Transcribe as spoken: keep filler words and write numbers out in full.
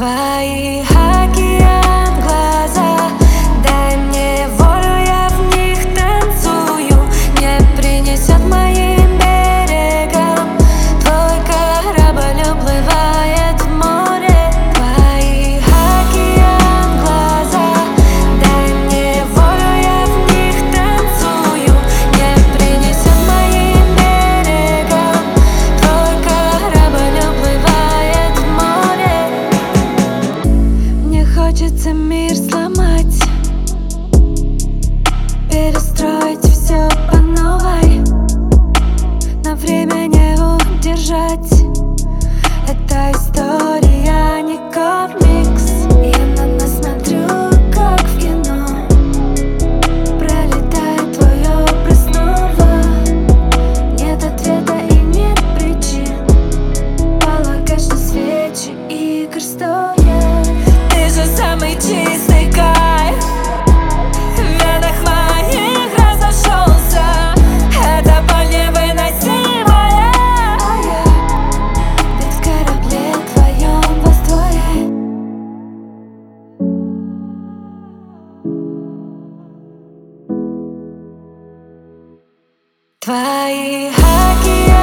Твои океан глаза, дай мне волю, я в них танцую. Не принесет моим берегам твой корабль уплывает в море. Твои океан глаза, дай мне волю, я в них танцую. Не принесет моим берегам твой корабль уплывает в море. Мне хочется мир сломать, перестроить все по новой, но время не удержать. Эта история не комикс. Я на нас смотрю, как в кино. Пролетает твой образ снова. Нет ответа и нет причин полагать, что свечи игр стоят. Ты же самый чистый кайф, в венах моих разошелся. Это боль невыносимая, ведь в корабле твоем вас двое. Твои океаны